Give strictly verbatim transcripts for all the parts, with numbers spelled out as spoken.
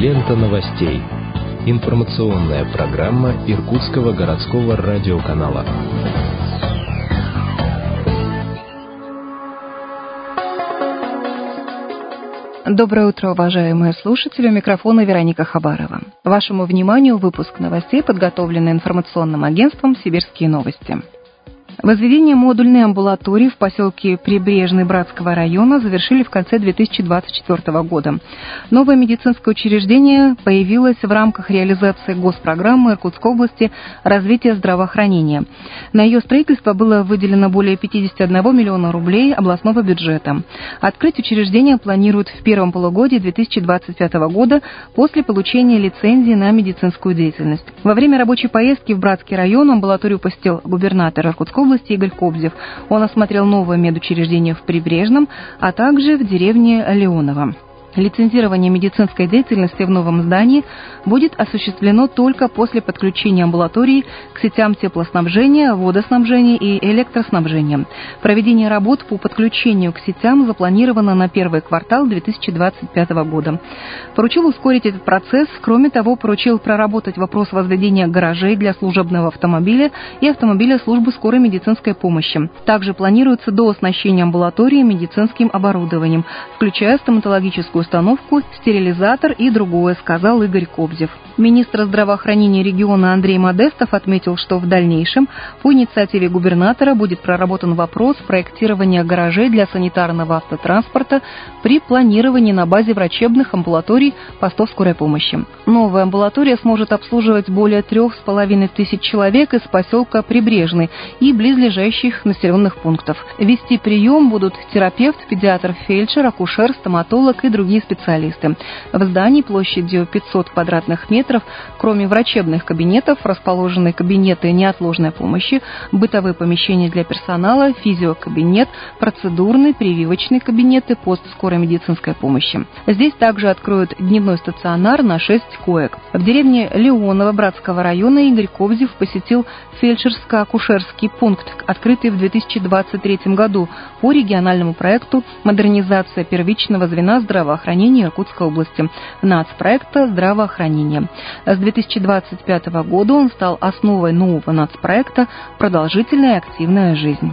Лента новостей. Информационная программа Иркутского городского радиоканала. Доброе утро, уважаемые слушатели. У микрофона Вероника Хабарова. Вашему вниманию выпуск новостей, подготовленный информационным агентством «Сибирские новости». Возведение модульной амбулатории в поселке Прибрежный Братского района завершили в конце две тысячи двадцать четвёртого года. Новое медицинское учреждение появилось в рамках реализации госпрограммы Иркутской области развития здравоохранения. На ее строительство было выделено более пятьдесят один миллион рублей областного бюджета. Открыть учреждение планируют в первом полугодии две тысячи двадцать пятого года после получения лицензии на медицинскую деятельность. Во время рабочей поездки в Братский район амбулаторию посетил губернатор Иркутской области Игорь Кобзев. Он осмотрел новое медучреждение в Прибрежном, а также в деревне Леоново. Лицензирование медицинской деятельности в новом здании будет осуществлено только после подключения амбулатории к сетям теплоснабжения, водоснабжения и электроснабжения. Проведение работ по подключению к сетям запланировано на первый квартал две тысячи двадцать пятого года. Поручил ускорить этот процесс, кроме того, поручил проработать вопрос возведения гаражей для служебного автомобиля и автомобиля службы скорой медицинской помощи. Также планируется дооснащение амбулатории медицинским оборудованием, включая стоматологическую установку, стерилизатор и другое, сказал Игорь Кобзев. Министр здравоохранения региона Андрей Модестов отметил, что в дальнейшем по инициативе губернатора будет проработан вопрос проектирования гаражей для санитарного автотранспорта при планировании на базе врачебных амбулаторий постов скорой помощи. Новая амбулатория сможет обслуживать более трех с половиной тысяч человек из поселка Прибрежный и близлежащих населенных пунктов. Вести прием будут терапевт, педиатр, фельдшер, акушер, стоматолог и другие специалисты. В здании площадью пятьсот квадратных метров, кроме врачебных кабинетов, расположены кабинеты неотложной помощи, бытовые помещения для персонала, физиокабинет, процедурный, прививочный кабинеты, пост скорой медицинской помощи. Здесь также откроют дневной стационар на шесть коек. В деревне Леоново Братского района Игорь Кобзев посетил фельдшерско-акушерский пункт, открытый в две тысячи двадцать третьем году по региональному проекту «Модернизация первичного звена здравоохранения Иркутской области» нацпроекта «Здравоохранение». С две тысячи двадцать пятого года он стал основой нового нацпроекта «Продолжительная и активная жизнь».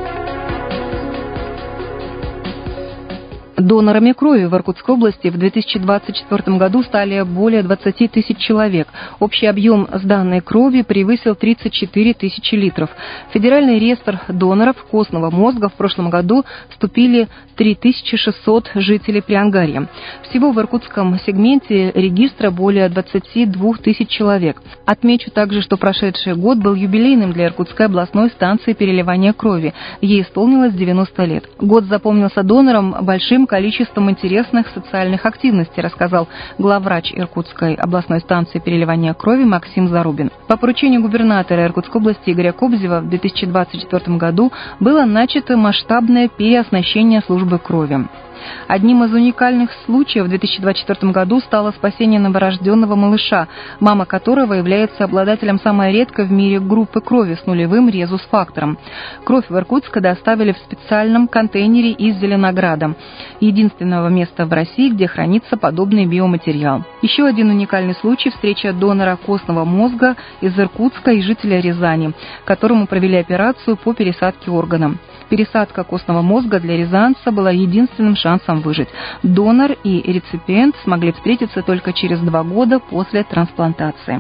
Донорами крови в Иркутской области в две тысячи двадцать четвёртом году стали более двадцати тысяч человек. Общий объем сданной крови превысил тридцать четыре тысячи литров. В Федеральный реестр доноров костного мозга в прошлом году вступили три тысячи шестьсот жителей Приангарья. Всего в иркутском сегменте регистра более двадцати двух тысяч человек. Отмечу также, что прошедший год был юбилейным для Иркутской областной станции переливания крови. Ей исполнилось девяносто лет. Год запомнился донорам большим количеством интересных социальных активностей, рассказал главврач Иркутской областной станции переливания крови Максим Зарубин. По поручению губернатора Иркутской области Игоря Кобзева в две тысячи двадцать четвёртом году было начато масштабное переоснащение службы крови. Одним из уникальных случаев в две тысячи двадцать четвёртом году стало спасение новорожденного малыша, мама которого является обладателем самой редкой в мире группы крови с нулевым резус-фактором. Кровь в Иркутск доставили в специальном контейнере из Зеленограда, единственного места в России, где хранится подобный биоматериал. Еще один уникальный случай – встреча донора костного мозга из Иркутска и жителя Рязани, которому провели операцию по пересадке органа. Пересадка костного мозга для рязанца была единственным шансом выжить. Донор и реципиент смогли встретиться только через два года после трансплантации.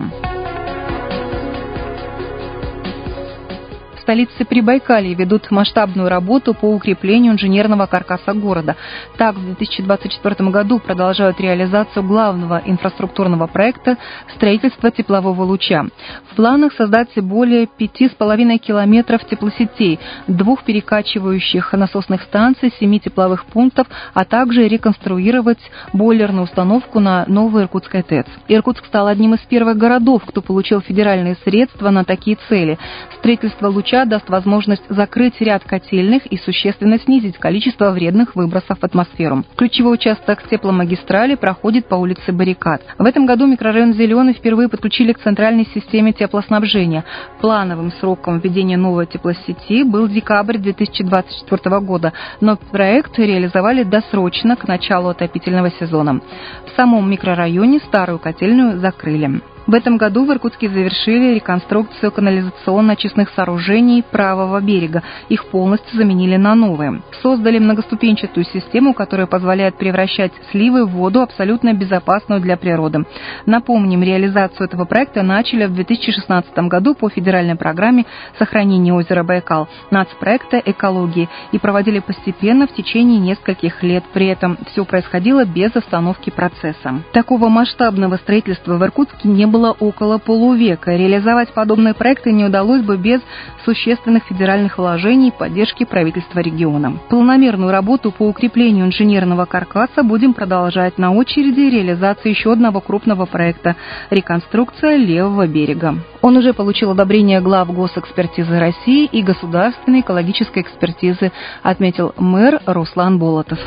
В столице Прибайкалья ведут масштабную работу по укреплению инженерного каркаса города. Так, в две тысячи двадцать четвёртом году продолжают реализацию главного инфраструктурного проекта строительства теплового луча. В планах создать более пяти с половиной километров теплосетей, двух перекачивающих насосных станций, семи тепловых пунктов, а также реконструировать бойлерную установку на новой Иркутской ТЭЦ. Иркутск стал одним из первых городов, кто получил федеральные средства на такие цели. Строительство луча ключа даст возможность закрыть ряд котельных и существенно снизить количество вредных выбросов в атмосферу. Ключевой участок тепломагистрали проходит по улице Баррикад. В этом году микрорайон Зеленый впервые подключили к центральной системе теплоснабжения. Плановым сроком введения новой теплосети был декабрь две тысячи двадцать четвёртого года, но проект реализовали досрочно к началу отопительного сезона. В самом микрорайоне старую котельную закрыли. В этом году в Иркутске завершили реконструкцию канализационно-очистных сооружений правого берега. Их полностью заменили на новые. Создали многоступенчатую систему, которая позволяет превращать сливы в воду, абсолютно безопасную для природы. Напомним, реализацию этого проекта начали в две тысячи шестнадцатом году по федеральной программе сохранения озера Байкал, нацпроекта экологии, и проводили постепенно в течение нескольких лет. При этом все происходило без остановки процесса. Такого масштабного строительства в Иркутске не было было около полувека. Реализовать подобные проекты не удалось бы без существенных федеральных вложений и поддержки правительства региона. Планомерную работу по укреплению инженерного каркаса будем продолжать. На очереди реализация еще одного крупного проекта – реконструкция левого берега. Он уже получил одобрение глав госэкспертизы России и государственной экологической экспертизы, отметил мэр Руслан Болотов.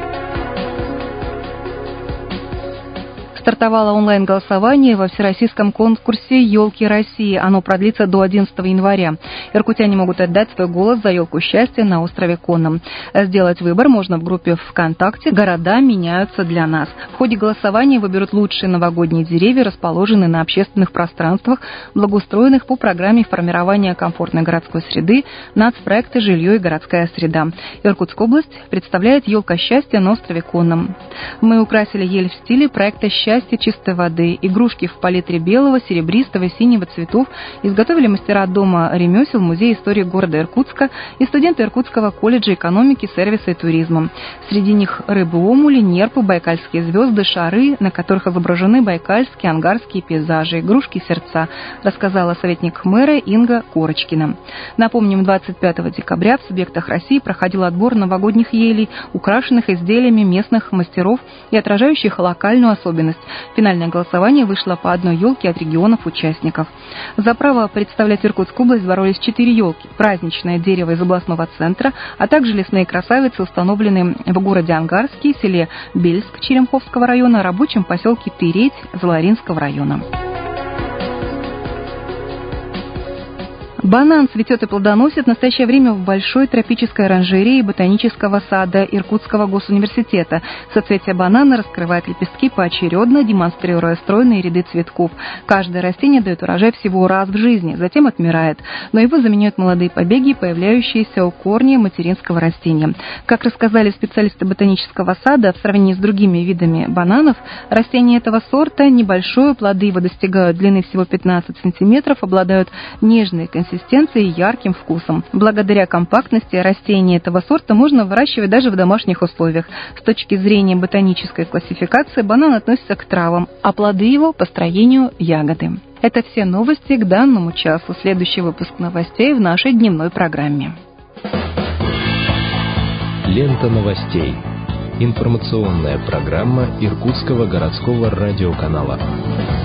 Стартовало онлайн-голосование во всероссийском конкурсе «Елки России». Оно продлится до одиннадцатого января. Иркутяне могут отдать свой голос за елку счастья на острове Конном. Сделать выбор можно в группе ВКонтакте «Города меняются для нас». В ходе голосования выберут лучшие новогодние деревья, расположенные на общественных пространствах, благоустроенных по программе формирования комфортной городской среды нацпроекта «Жилье и городская среда». Иркутская область представляет елка счастья на острове Конном. Мы украсили ель в стиле проекта «Счастье чистой воды». Игрушки в палитре белого, серебристого и синего цветов изготовили мастера дома ремесел Музея истории города Иркутска и студенты Иркутского колледжа экономики, сервиса и туризма. Среди них рыбы-омули, нерпы, байкальские звезды, шары, на которых изображены байкальские, ангарские пейзажи, игрушки-сердца, рассказала советник мэра Инга Корочкина. Напомним, двадцать пятого декабря в субъектах России проходил отбор новогодних елей, украшенных изделиями местных мастеров и отражающих локальную особенность. Финальное голосование вышло по одной елке от регионов-участников. За право представлять Иркутскую область боролись четыре елки. Праздничное дерево из областного центра, а также лесные красавицы, установленные в городе Ангарске, селе Бельск Черемховского района, рабочем поселке Тыреть Заларинского района. Банан цветет и плодоносит в настоящее время в большой тропической оранжерее ботанического сада Иркутского госуниверситета. Соцветие банана раскрывает лепестки поочередно, демонстрируя стройные ряды цветков. Каждое растение дает урожай всего раз в жизни, затем отмирает, но его заменяют молодые побеги, появляющиеся у корня материнского растения. Как рассказали специалисты ботанического сада, в сравнении с другими видами бананов, растения этого сорта небольшое, плоды его достигают длины всего пятнадцать сантиметров, обладают нежной консистенцией и ярким вкусом. Благодаря компактности растения этого сорта можно выращивать даже в домашних условиях. С точки зрения ботанической классификации банан относится к травам, а плоды его по строению ягоды. Это все новости к данному часу. Следующий выпуск новостей в нашей дневной программе. Лента новостей. Информационная программа Иркутского городского радиоканала.